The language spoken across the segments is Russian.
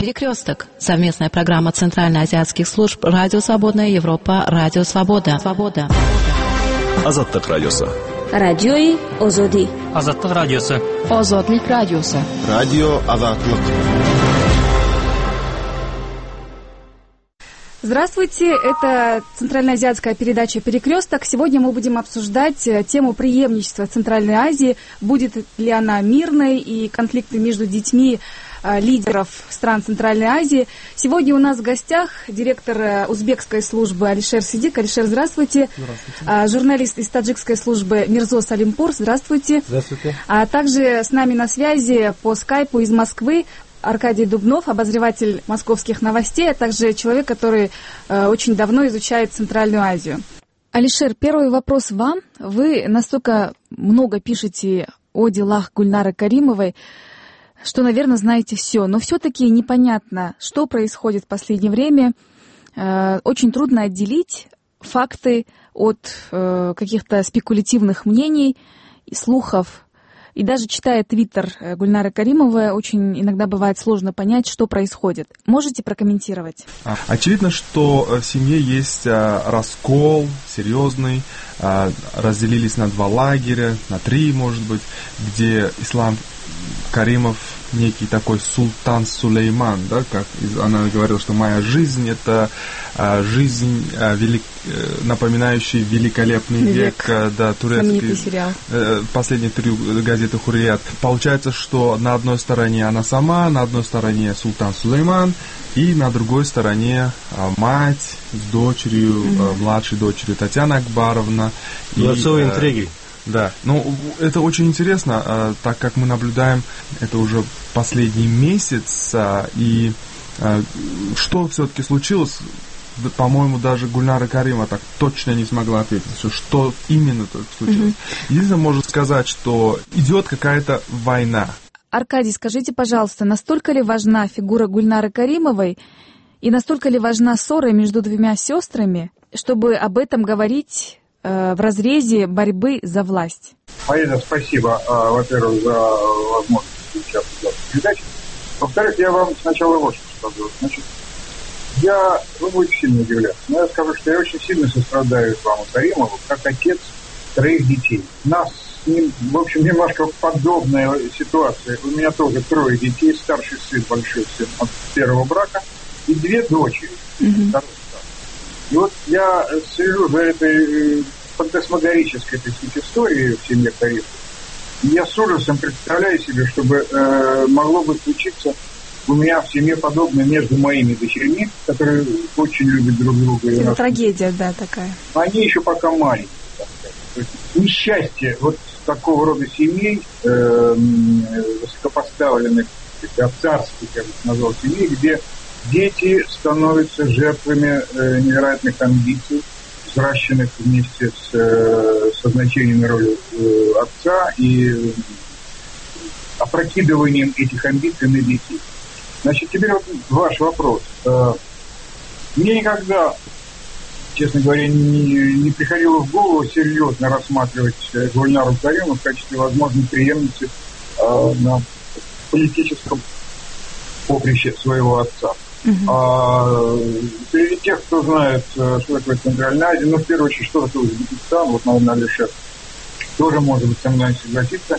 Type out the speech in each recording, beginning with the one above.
Перекресток. Совместная программа Центральноазиатских служб Радио Свободная Европа, Радио Свобода. Азаттык радиосы. Радиои Озоди. Азаттык радиосы. Озодлик радиосы. Радио Азаттык. Здравствуйте, это центральноазиатская передача «Перекресток». Сегодня мы будем обсуждать тему преемничества Центральной Азии. Будет ли она мирной и конфликты между детьми лидеров стран Центральной Азии. Сегодня у нас в гостях директор узбекской службы Алишер Сидик. Алишер, здравствуйте. Здравствуйте. Журналист из таджикской службы Мирзо Салимпур. Здравствуйте. Здравствуйте. А также с нами на связи по скайпу из Москвы Аркадий Дубнов, обозреватель московских новостей, а также человек, который очень давно изучает Центральную Азию. Алишер, первый вопрос вам. Вы настолько много пишете о делах Гульнары Каримовой, что, наверное, знаете все. Но все-таки непонятно, что происходит в последнее время. Очень трудно отделить факты от каких-то спекулятивных мнений и слухов. И даже читая твиттер Гульнары Каримовой, очень иногда бывает сложно понять, что происходит. Можете прокомментировать? Очевидно, что в семье есть раскол серьезный. Разделились на два лагеря, на три, может быть, где Ислам Каримов некий такой султан Сулейман, да, как она говорила, что моя жизнь это жизнь напоминающая великолепный век, да, турецкий сериал. Последние три газеты Хуррият. Получается, что на одной стороне она сама, на одной стороне султан Сулейман, и на другой стороне мать с дочерью, младшей дочерью Татьяна Акбаровна. Дворцовые интриги. Да, ну это очень интересно, так как мы наблюдаем это уже последний месяц, и что все-таки случилось, по-моему, даже Гульнара Каримова так точно не смогла ответить, что именно случилось. Единственное, можно сказать, что идет какая-то война. Аркадий, скажите, пожалуйста, настолько ли важна фигура Гульнары Каримовой и настолько ли важна ссора между двумя сестрами, чтобы об этом говорить в разрезе борьбы за власть? Марина, спасибо, во-первых, за возможность участвовать в этой передаче. Во-вторых, я вам сначала вот что скажу. Значит, вы будете сильно удивляться, но я скажу, что я очень сильно сострадаю Исламу Каримову, как отец 3 детей. У нас с ним, в общем, немножко подобная ситуация. У меня тоже 3 детей, старший сын, большой сын от первого брака, и 2 дочери. И вот я слежу за этой фантасмагорической, так сказать, историей в семье Каримовой. И я с ужасом представляю себе, чтобы могло бы случиться у меня в семье подобное между моими дочерьми, которые очень любят друг друга. Это трагедия, да, такая. Они еще пока маленькие. То есть несчастье вот такого рода семей, высокопоставленных, царских, я бы назвал, семей, где дети становятся жертвами невероятных амбиций, взращенных вместе со значением роли отца и опрокидыванием этих амбиций на детей. Значит, теперь вот ваш вопрос. Мне никогда, честно говоря, не приходило в голову серьезно рассматривать Гульнару Каримову в качестве возможной преемницы на политическом поприще своего отца. Среди тех, кто знает, что такое Центральная Азия, в первую очередь, что такое Узбекистан, вот, наверное, Алишер тоже может быть со мной согласиться.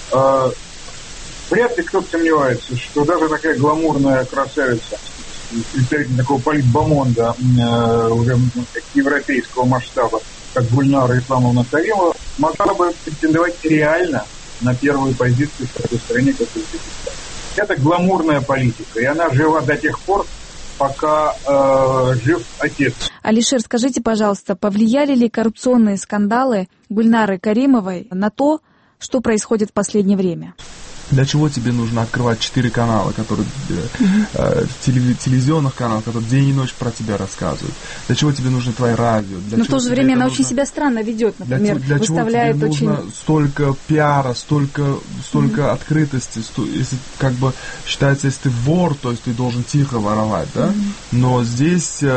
Вряд ли кто-то сомневается, что даже такая гламурная красавица, представитель такого политбомонда уже европейского масштаба, как Гульнара Исламовна Каримова, могла бы претендовать реально на первую позицию в такой стране, как Узбекистан. Это гламурная политика, и она жива до тех пор, пока жив отец. Алишер, скажите, пожалуйста, повлияли ли коррупционные скандалы Гульнары Каримовой на то, что происходит в последнее время? Для чего тебе нужно открывать 4 канала, которые телевизионных каналов, которые день и ночь про тебя рассказывают? Для чего тебе нужно твое радио? Но в то же время она очень себя странно ведет, например, для выставляет чего тебе очень... нужно столько пиара, столько открытости, если как бы считается, если ты вор, то есть ты должен тихо воровать, да? Но здесь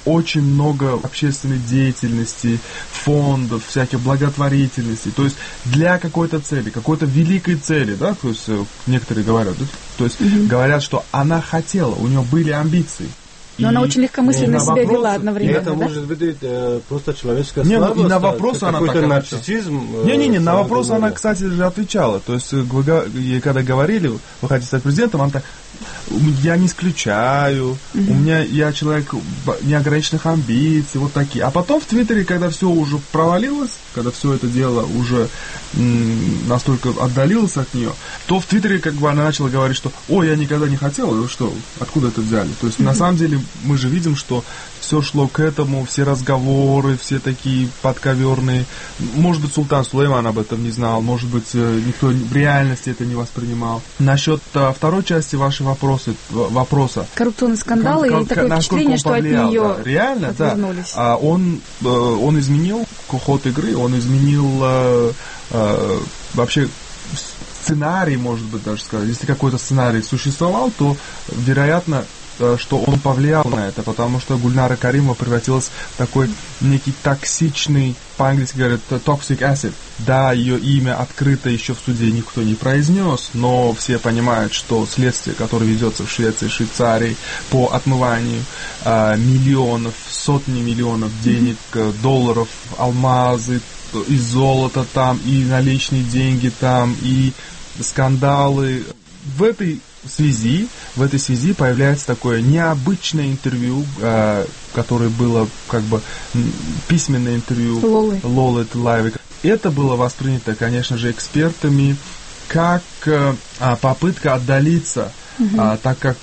очень много общественной деятельности, фондов, всяких благотворительностей, то есть для какой-то цели, какой-то великой цели, да, то есть некоторые говорят, да? То есть говорят, что она хотела, у нее были амбиции. Но она очень легкомысленно себя вела одновременно, это да? может быть просто человеческая слабость. И на вопросы она какой-то нарциссизм. Не, на вопросы она, кстати же, отвечала. То есть, когда говорили, вы хотите стать президентом, она так, я не исключаю, я человек неограниченных амбиций, вот такие. А потом в Твиттере, когда все уже провалилось, когда все это дело уже настолько отдалилось от нее, то в Твиттере как бы она начала говорить, что «Ой, я никогда не хотела, вы что, откуда это взяли?» То есть на самом деле мы же видим, что все шло к этому, все разговоры, все такие подковерные. Может быть, Султан Сулейман об этом не знал, может быть, никто в реальности это не воспринимал. Насчет второй части вашего вопроса. Коррупционные скандалы и такое впечатление, что от нее реально, отвернулись. Да. Он изменил ход игры, он изменил вообще сценарий, может быть, даже сказать. Если какой-то сценарий существовал, то, вероятно, что он повлиял на это, потому что Гульнара Каримова превратилась в такой некий токсичный, по-английски говорят, toxic acid. Да, ее имя открыто еще в суде никто не произнес, но все понимают, что следствие, которое ведется в Швеции, Швейцарии по отмыванию миллионов, сотни миллионов денег, долларов, алмазы, и золото там, и наличные деньги там, и скандалы. В этой связи появляется такое необычное интервью, которое было как бы письменное интервью Лолы Талаевой. Это было воспринято, конечно же, экспертами как попытка отдалиться, так как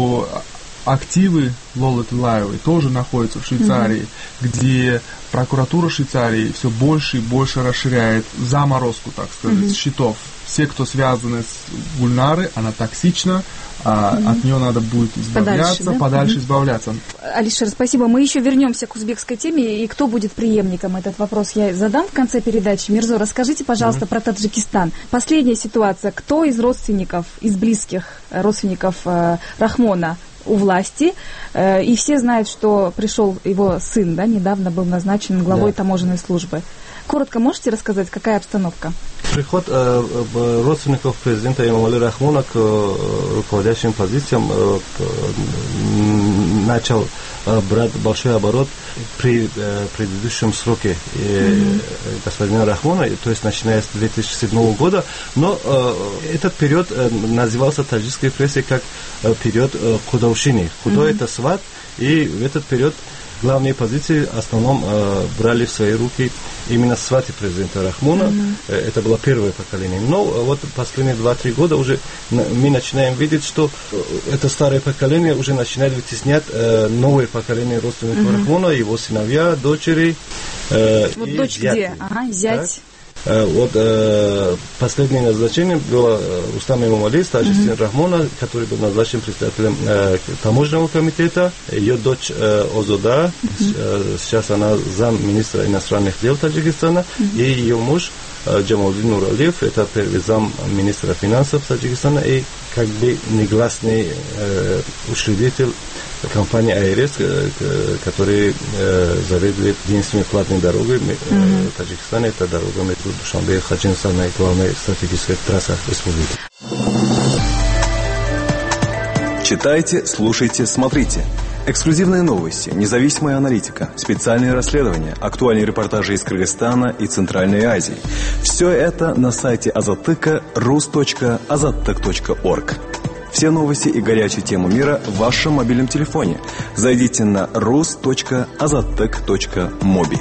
активы Лолы Талаевой тоже находятся в Швейцарии, где прокуратура Швейцарии все больше и больше расширяет заморозку, так сказать, счетов. Все, кто связаны с Гульнарой, она токсична, от нее надо будет избавляться, подальше избавляться. Алишер, спасибо. Мы еще вернемся к узбекской теме, и кто будет преемником, этот вопрос я задам в конце передачи. Мирзо, расскажите, пожалуйста, про Таджикистан. Последняя ситуация. Кто из родственников, из близких родственников Рахмона у власти, и все знают, что пришел его сын, да, недавно был назначен главой таможенной службы. Коротко можете рассказать, какая обстановка? Приход родственников президента Эмомали Рахмона к руководящим позициям начал брать большой оборот при предыдущем сроке господина Рахмона, то есть начиная с 2007 года, но этот период назывался в таджикской прессе как период худовщины. Худой это сват, и в этот период главные позиции в основном брали в свои руки именно сваты президента Рахмона. Это было первое поколение. Но вот последние 2-3 года уже мы начинаем видеть, что это старое поколение уже начинает вытеснять новое поколение родственников Рахмона, его сыновья, дочери. Вот дочь зять. Где? Ага, зять. Вот последнее назначение было Рустам Эмомали, старший сын Рахмона, который был назначен председателем таможенного комитета. Ее дочь Озода, сейчас она замминистра иностранных дел Таджикистана, и ее муж Джамалдин Нуралиев, это первый замминистра финансов Таджикистана и как бы негласный учредитель компании АРС, который заведует единственной платной дорогой в Таджикистане. Это дорога между Душанбе и Хаджинстан, главная стратегическая трасса республики. Читайте, слушайте, смотрите. Эксклюзивные новости, независимая аналитика, специальные расследования, актуальные репортажи из Кыргызстана и Центральной Азии. Все это на сайте Азаттыка rus.azattyk.org. Все новости и горячие темы мира в вашем мобильном телефоне. Зайдите на rus.azattyk.mobi.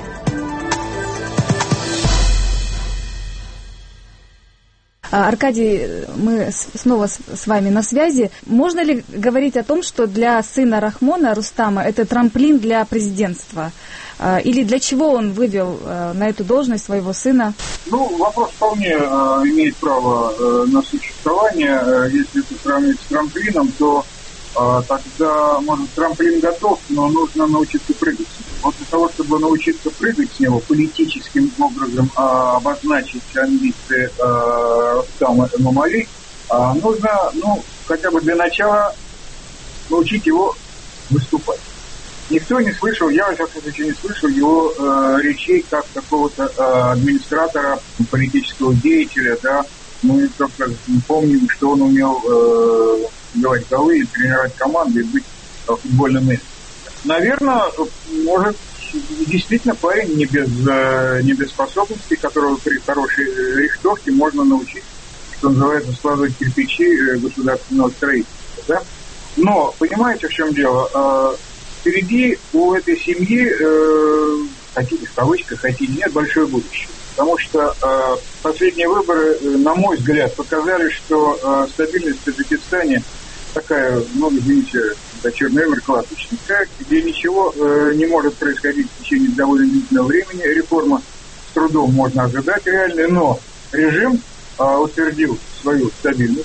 Аркадий, мы снова с вами на связи. Можно ли говорить о том, что для сына Рахмона, Рустама, это трамплин для президентства? Или для чего он вывел на эту должность своего сына? Ну, вопрос вполне имеет право на существование. Если это сравнить с трамплином, то тогда, может, трамплин готов, но нужно научиться прыгать. Вот для того, чтобы научиться прыгать с него, политическим образом обозначить амбиции Рустама Эмомали, нужно, хотя бы для начала научить его выступать. никто не слышал, я, во всяком случае, не слышал его речей как какого-то администратора, политического деятеля, да. Мы только помним, что он умел давать голы и тренировать команды и быть футбольным менеджером. Наверное, может, действительно парень не без способностей, которого при хорошей рихтовке можно научить, что называется, складывать кирпичи государственного строительства. Да? Но, понимаете, в чем дело? Впереди у этой семьи, хотите в кавычках, хотите нет, большое будущее. Потому что последние выборы, на мой взгляд, показали, что стабильность в Таджикистане такая, ну, извините, черный юмор кладбищный, где ничего не может происходить в течение довольно длительного времени. Реформа с трудом можно ожидать реальной, но режим утвердил свою стабильность.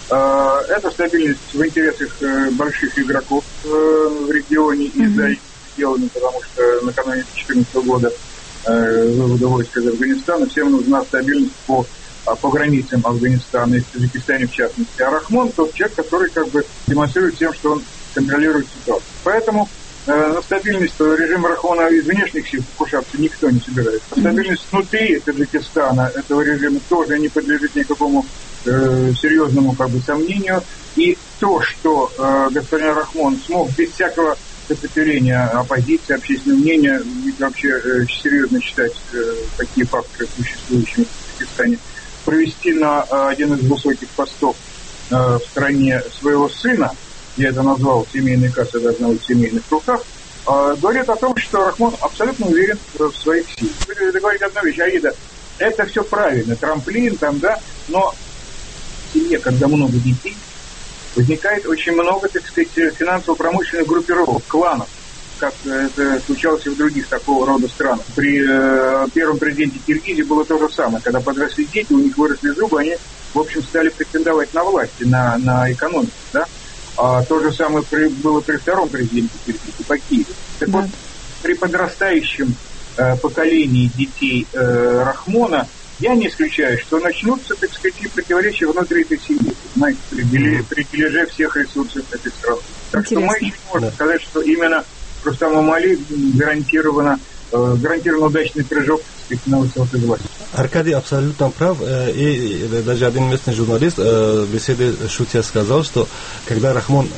Эта стабильность в интересах больших игроков в регионе и за их пределами, потому что накануне 2014 года вывода войск из Афганистана всем нужна стабильность по границам Афганистана и в Таджикистане в частности. А Рахмон тот человек, который как бы демонстрирует тем, что он контролирует ситуацию. Поэтому на стабильность режима Рахмона из внешних сил покушаться никто не собирается. Стабильность внутри Таджикистана этого режима тоже не подлежит никакому серьезному как бы сомнению. И то, что господин Рахмон смог без всякого сопротивления оппозиции, общественного мнения, вообще серьезно считать такие факторы существующими в Таджикистане, провести на один из высоких постов в стране своего сына, я это назвал «семейная касса должна быть в семейных руках», говорит о том, что Рахмон абсолютно уверен в своих силах. Вы говорите одну вещь, Аида, это все правильно, трамплин там, да, но в семье, когда много детей, возникает очень много, так сказать, финансово-промышленных группировок, кланов, как это случалось и в других такого рода странах. При первом президенте Киргизии было то же самое. Когда подросли дети, у них выросли зубы, они, в общем, стали претендовать на власти, на экономику, да. А то же самое было при втором президенте Киргизии, по Киеву. Так вот, при подрастающем поколении детей Рахмона я не исключаю, что начнутся, так сказать, противоречия внутри этой семьи, знаете, при дележе всех ресурсов этой страны. Так что мы еще не можем сказать, что именно Рустам Эмомали гарантирован удачный прыжок на высоты власти. Аркадий абсолютно прав. И даже один местный журналист в беседе шутя сказал, что когда Рахмон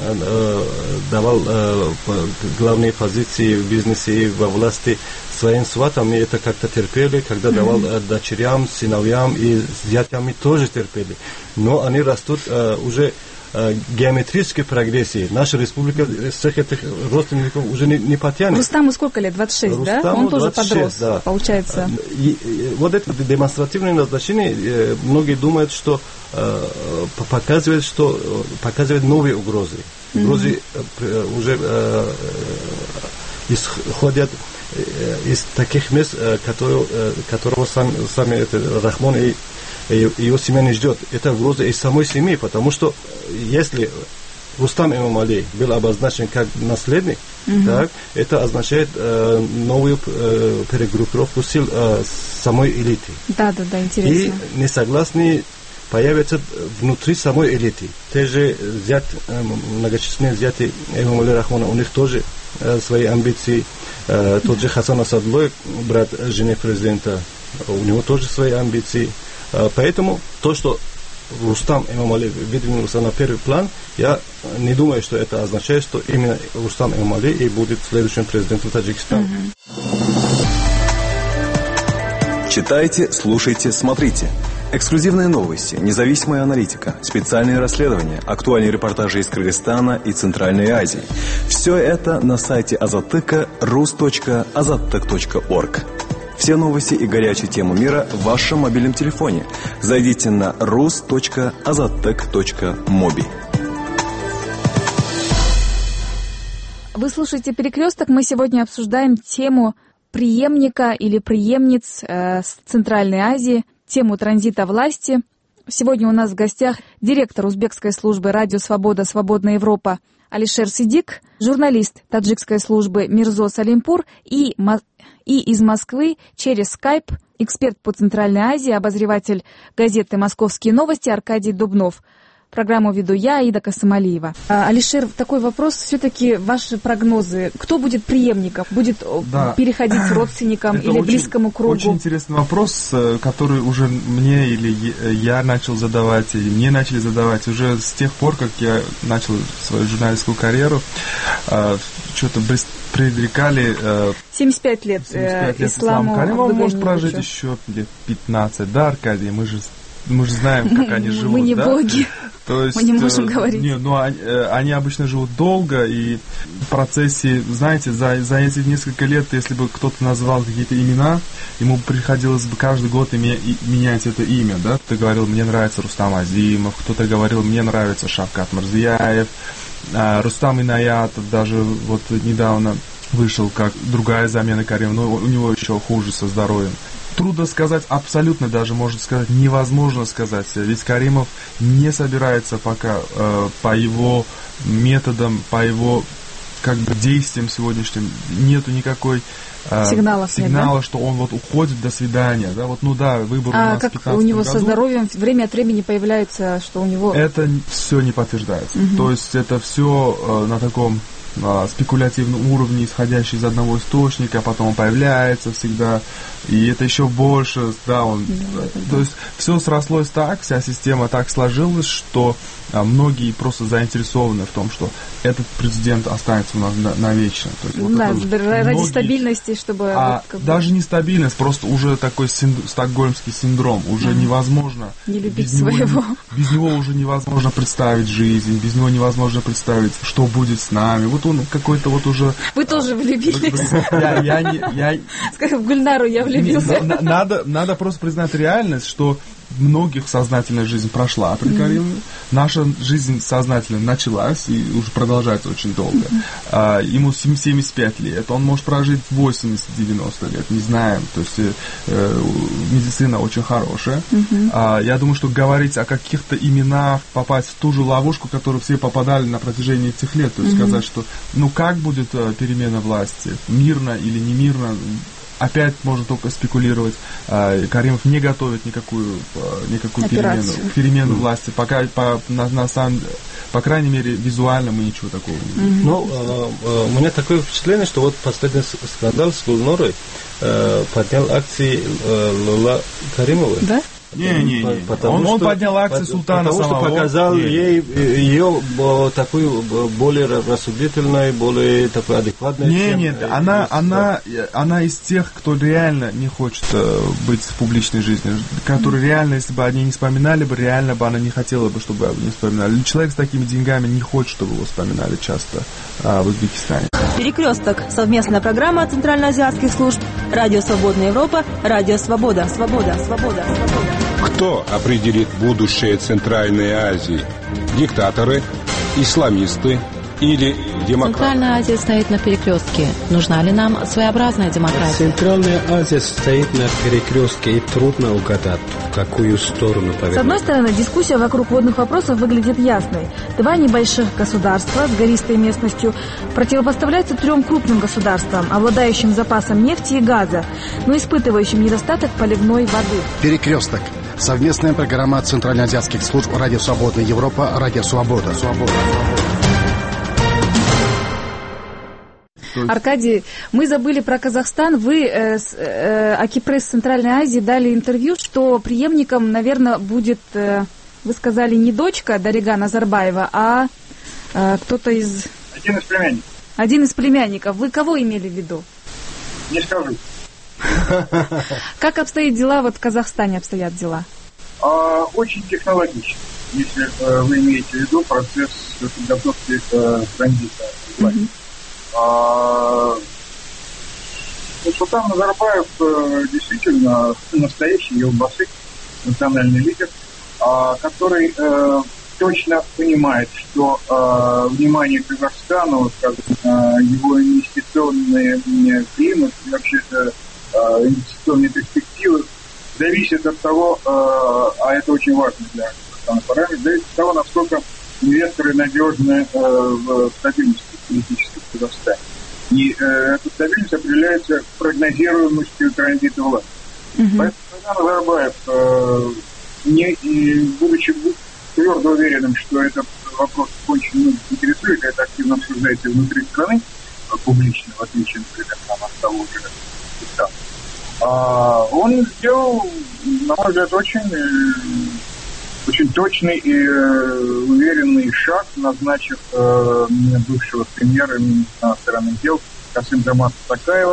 давал главные позиции в бизнесе и во власти своим сватам, мы это как-то терпели, когда давал дочерям, сыновьям и зятям тоже терпели. Но они растут уже геометрической прогрессии. Наша республика всех этих родственников уже не потянет. Рустаму сколько лет? 26, Рустаму, да? Он тоже 26, подрос, да. Получается. И вот это демонстративное назначение, многие думают, что показывает новые угрозы. Угрозы уже исходят из таких мест, которого сами Рахмон и его семья не ждет. Это угроза из самой семьи, потому что если Рустам Эмомали был обозначен как наследник, так, это означает новую перегруппировку сил самой элиты. Да, интересно. И несогласные появятся внутри самой элиты. Те же многочисленные взятые Эмомали Рахмона, у них тоже свои амбиции. Тот же Хасан Асадлой, брат жены президента, у него тоже свои амбиции. Поэтому то, что Рустам Эмомали выдвинулся на первый план, я не думаю, что это означает, что именно Рустам Эмомали и будет следующим президентом Таджикистана. Читайте, слушайте, смотрите. Эксклюзивные новости, независимая аналитика, специальные расследования, актуальные репортажи из Кыргызстана и Центральной Азии. Все это на сайте Азаттыка rus.azattык.org. Все новости и горячие темы мира в вашем мобильном телефоне. Зайдите на rus.azattык.mobi. Вы слушаете «Перекресток». Мы сегодня обсуждаем тему преемника или преемниц с Центральной Азии, тему транзита власти. Сегодня у нас в гостях директор узбекской службы «Радио Свобода. Свободная Европа» Алишер Сидик, журналист таджикской службы Мирзо Салимпур и из Москвы через скайп эксперт по Центральной Азии, обозреватель газеты «Московские новости» Аркадий Дубнов. Программу веду я, Аида Касымалиева. Алишер, такой вопрос. Все-таки ваши прогнозы. Кто будет преемником? Будет переходить родственникам это или близкому кругу? Очень интересный вопрос, который уже мне или я начал задавать, или мне начали задавать уже с тех пор, как я начал свою журналистскую карьеру. Что-то предрекали... 75 лет исламу. Он может прожить еще лет 15, да, Аркадий? Мы же знаем, как они живут. Мы не боги. То есть, мы не можем говорить. Они обычно живут долго, и в процессе, знаете, за эти несколько лет, если бы кто-то назвал какие-то имена, ему приходилось бы каждый год менять это имя, да? Кто-то говорил, мне нравится Рустам Азимов, кто-то говорил, мне нравится Шавкат Мирзияев, Рустам Инаятов даже вот недавно вышел как другая замена Каримова, но у него еще хуже со здоровьем. Трудно сказать, абсолютно даже, можно сказать, невозможно сказать. Ведь Каримов не собирается пока по его методам, по его действиям сегодняшним, нету никакой сигнала, что он вот уходит, до свидания. Да? Выбор у нас в 2015 году. А как у него со здоровьем время от времени появляется, что у него... Это все не подтверждается. То есть это все на таком спекулятивном уровне, исходящий из одного источника, потом он появляется всегда, и это еще больше, то есть все срослось так, вся система так сложилась, что многие просто заинтересованы в том, что этот президент останется у нас навечно. То есть, ради стабильности, чтобы... даже не стабильность, просто уже такой стокгольмский синдром, уже невозможно... Не любить своего. Без него уже невозможно представить жизнь, без него невозможно представить, что будет с нами. Вот он какой-то вот уже... Вы тоже влюбились? В Гульнару я влюбился. Надо просто признать реальность, что многих сознательная жизнь прошла при Каримове. Наша жизнь сознательно началась и уже продолжается очень долго. Ему 75 лет, он может прожить 80-90 лет, не знаем. То есть медицина очень хорошая. Я думаю, что говорить о каких-то именах, попасть в ту же ловушку, в которую все попадали на протяжении этих лет, то есть сказать, что как будет перемена власти, мирно или не мирно, опять можно только спекулировать. Каримов не готовит никакую перемену власти. Пока, по крайней мере, визуально мы ничего такого не видим. У меня такое впечатление, что вот последний скандал с Гульнорой поднял акции Лула Каримовой. Да? Не. Он поднял акции султана самого. Потому что показал ей ее такую более рассудительной, более такой адекватной. Нет, она из тех, кто реально не хочет быть в публичной жизни, которые реально, если бы они не вспоминали бы, реально бы она не хотела бы, чтобы не вспоминали. Человек с такими деньгами не хочет, чтобы его вспоминали часто в Узбекистане. Перекресток. Совместная программа Центральноазиатских служб. Радио Свободная Европа. Радио Свобода. Кто определит будущее Центральной Азии? Диктаторы, исламисты или демократы? Центральная Азия стоит на перекрестке. Нужна ли нам своеобразная демократия? Центральная Азия стоит на перекрестке, и трудно угадать, в какую сторону повернуть. С одной стороны, дискуссия вокруг водных вопросов выглядит ясной. Два небольших государства с гористой местностью противопоставляются трем крупным государствам, обладающим запасом нефти и газа, но испытывающим недостаток поливной воды. Перекресток. Совместная программа Центральноазиатских служб «Радио Свободная Европа», «Радио Свобода». Аркадий, мы забыли про Казахстан. Вы Акипресс Центральной Азии дали интервью, что преемником, наверное, будет, вы сказали, не дочка Дарига Назарбаева, а кто-то из... Один из племянников. Вы кого имели в виду? Не скажу. Как обстоят дела, вот в Казахстане обстоят дела? Очень технологично, если вы имеете в виду процесс подготовки транзита. Султан Назарбаев действительно настоящий елбасы, национальный лидер, который точно понимает, что внимание Казахстану, его инвестиционный климат и вообще инвестиционные перспективы зависит от того, а это очень важно для Казахстана параметр, зависит от того, насколько инвесторы надежны в стабильности политической в Казахстане. И эта стабильность определяется прогнозируемостью транзита власти. Поэтому Назарбаев, будучи твердо уверенным, что этот вопрос очень много интересует, это активно обсуждается внутри страны, публично, в отличие, например, от того же Пакистана. Он сделал, на мой взгляд, очень точный и уверенный шаг, назначив бывшего премьер-министра иностранных дел Касым-Жомарта Токаева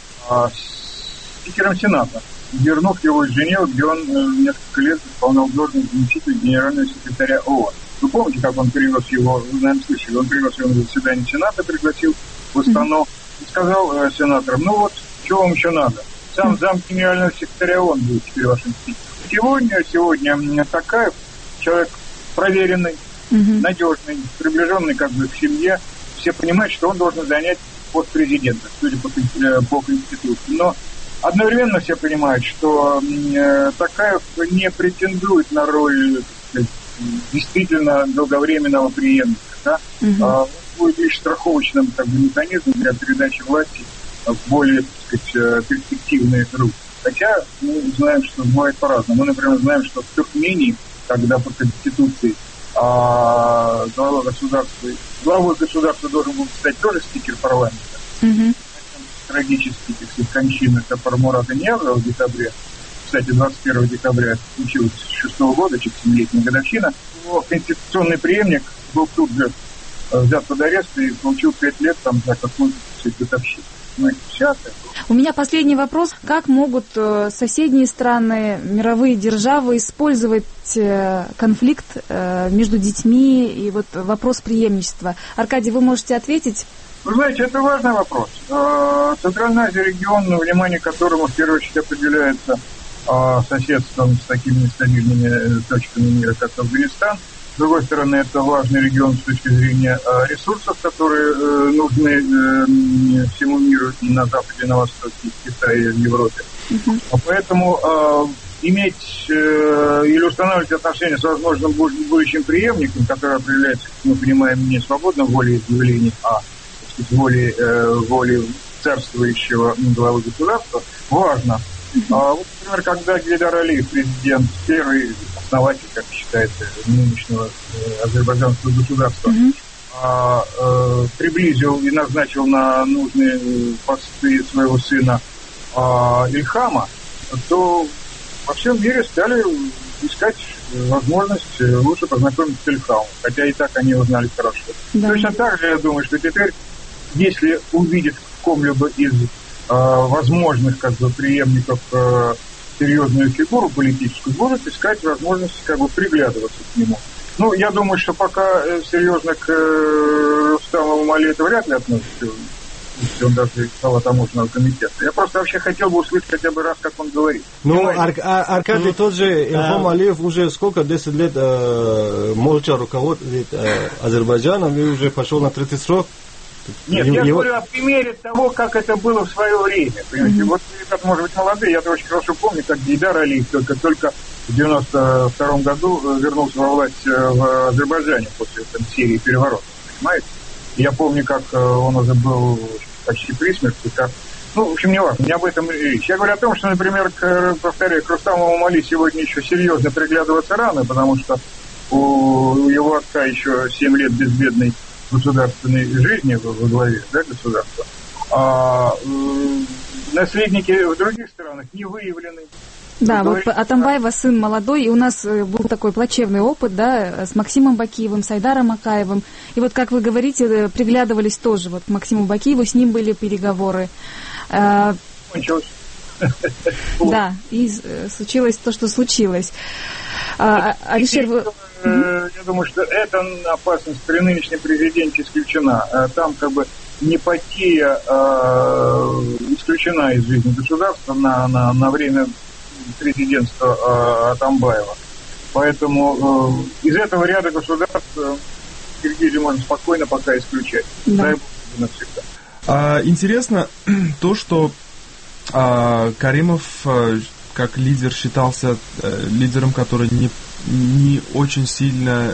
спикером Сената, вернув его из Женевы, где он несколько лет исполнял должность заместителя генерального секретаря ООН. Вы помните, как он привез его, вы, наверное, слышали, он привез его на заседание Сената, пригласил в Астану и сказал сенаторам, ну вот, что вам еще надо? Сам зам генерального секретаря ООН будет теперь вашим спикером. Сегодня Токаев, человек проверенный, надежный, приближенный как бы к семье. Все понимают, что он должен занять пост президента, судя по Конституции. Но одновременно все понимают, что Токаев не претендует на роль, так сказать, действительно долговременного преемника. Да? Он будет лишь страховочным как бы, механизмом для передачи власти в более, так сказать, перспективные руки. Хотя мы знаем, что бывает по-разному. Мы, например, знаем, что в Туркмении, когда по Конституции главой государства должен был стать тоже спикер парламента. Трагически, так сказать, кончина Сапар-Мурата Ниязова в декабре. Кстати, 21 декабря случилось 2006 года, 7-летняя годовщина. Его конституционный преемник был тут же взят под арест и получил 5 лет там за какую-то бытовщину. У меня последний вопрос. Как могут соседние страны, мировые державы использовать конфликт между детьми и вот вопрос преемничества? Аркадий, вы можете ответить? Вы знаете, это важный вопрос. Центральная Азия — регион, внимание которому в первую очередь определяется соседством с такими нестабильными точками мира, как Афганистан. С другой стороны, это важный регион с точки зрения ресурсов, которые нужны всему миру и на Западе, и на Востоке, и в Китае, и в Европе. Поэтому иметь или устанавливать отношения с возможным будущим преемником, который определяется, как мы понимаем, не свободно волеизъявлением, а волей царствующего главы государства, важно. Вот, например, когда Гейдар Алиев, президент, первый основатель, как считается, нынешнего азербайджанского государства, приблизил и назначил на нужные посты своего сына Ильхама, то во всем мире стали искать возможность лучше познакомиться с Ильхамом, хотя и так они его знали хорошо. Точно так же, я думаю, что теперь, если увидят в ком-либо из возможных как бы преемников серьезную фигуру политическую, будут искать возможность как бы приглядываться к нему. Ну, я думаю, что пока серьезно к Рустаму Эмомали это вряд ли относится, если он даже глава таможенного комитета. Я просто вообще хотел бы услышать хотя бы раз, как он говорит. Ну, Аркадий, тот же Ильхам Алиев уже сколько, 10 лет молча руководит Азербайджаном и уже пошел на третий срок. Нет, я говорю о примере того, как это было в свое время. Понимаете? Вот ребята, может быть, молодые, я очень хорошо помню, как Гейдар Алиев только в 92 году вернулся во власть в Азербайджане после серии переворотов, понимаете? Я помню, как он уже был почти при смерти, ну, в общем, не важно, не об этом речь. Я говорю о том, что, например, повторяю, к Рустаму Эмомали сегодня еще серьезно приглядываться рано, потому что у его отца еще 7 лет безбедной государственной жизни во главе, да, государства, а наследники в других странах не выявлены. Да, вот Атамбаева сын молодой, и у нас был такой плачевный опыт, да, с Максимом Бакиевым, с Айдаром Акаевым. И вот, как вы говорите, приглядывались тоже вот к Максиму Бакиеву, с ним были переговоры. Кончилось. Да, и случилось то, что случилось. Алишер, я думаю, что эта опасность при нынешнем президенте исключена. Там как бы непатия исключена из жизни государства на время президентства Атамбаева. Поэтому из этого ряда государств Киргизию можно спокойно пока исключать. Да. Дай Бог навсегда. Интересно то, что Каримов как лидер считался лидером, который не очень сильно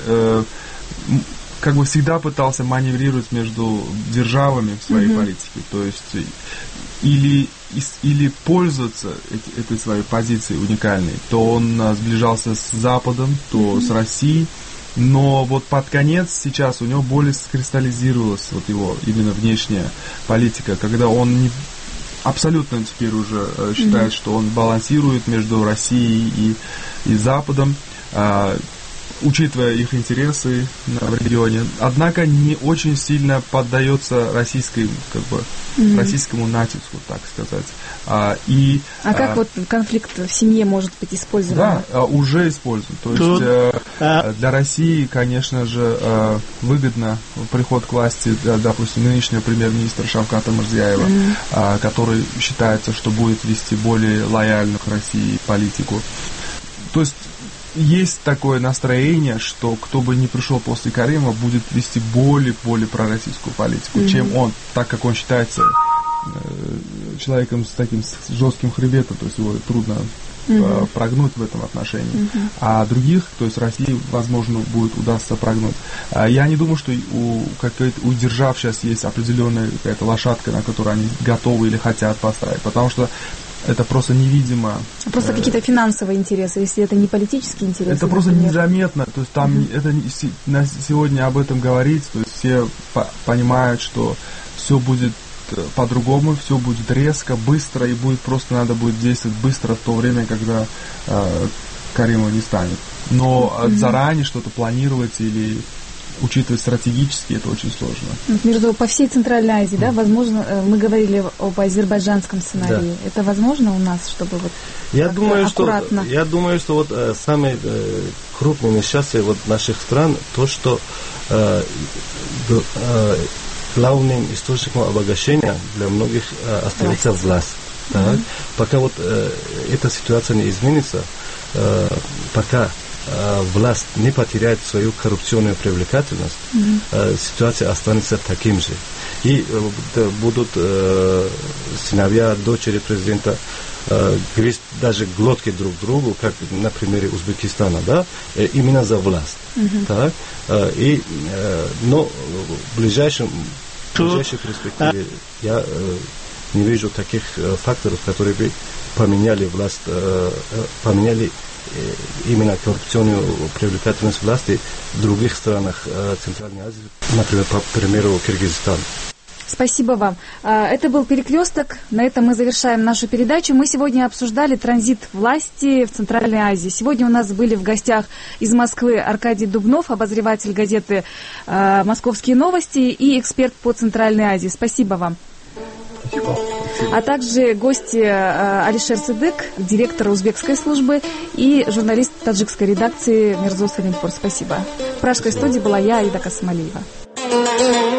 как бы всегда пытался маневрировать между державами в своей политике, то есть или пользоваться этой своей позицией уникальной, то он сближался с Западом, то с Россией, Но вот под конец сейчас у него более скристаллизировалась вот его именно внешняя политика, когда он абсолютно теперь уже считает, что он балансирует между Россией и Западом, учитывая их интересы в регионе, однако не очень сильно поддается российскому натиску, так сказать. Как вот конфликт в семье может быть использован? Да, уже использован. То есть для России, конечно же, выгодно приход к власти, допустим, нынешнего премьер-министра Шавката Мирзияева, который считается, что будет вести более лояльную к России политику. То есть есть такое настроение, что кто бы ни пришел после Каримова, будет вести более пророссийскую политику, чем он, так как он считается человеком с таким жестким хребетом, то есть его трудно прогнуть в этом отношении. А других, то есть России, возможно, удастся прогнуть. Я не думаю, что у держав сейчас есть определенная какая-то лошадка, на которую они готовы или хотят поставить, потому что это просто невидимо. Просто какие-то финансовые интересы, если это не политические интересы. Это просто незаметно. То есть там это сегодня об этом говорить, то есть все понимают, что все будет по-другому, все будет резко, быстро, и надо будет действовать быстро в то время, когда Каримова не станет. Но заранее что-то планировать или учитывать стратегически, это очень сложно. По всей Центральной Азии, да, возможно, мы говорили об азербайджанском сценарии. Да. Это возможно у нас, чтобы аккуратно? Я думаю, что вот самые крупные несчастья наших стран, то, что главным источником обогащения для многих остается власть. Так? Пока эта ситуация не изменится, пока власть не потеряет свою коррупционную привлекательность, ситуация останется таким же. И будут сыновья, дочери президента говорить даже глотки друг другу, как на примере Узбекистана, да, именно за власть. Так? Но в ближайшей перспективе я не вижу таких факторов, которые бы поменяли власть, поменяли именно коррупционную привлекательность власти в других странах Центральной Азии, например, по примеру Киргизстан. Спасибо вам. Это был «Перекресток». На этом мы завершаем нашу передачу. Мы сегодня обсуждали транзит власти в Центральной Азии. Сегодня у нас были в гостях из Москвы Аркадий Дубнов, обозреватель газеты «Московские новости» и эксперт по Центральной Азии. Спасибо вам. Спасибо. А также гости Алишер Сыдык, директор узбекской службы, и журналист таджикской редакции Мирзо Салимпур. Спасибо. В пражской студии была я, Аида Касымалиева.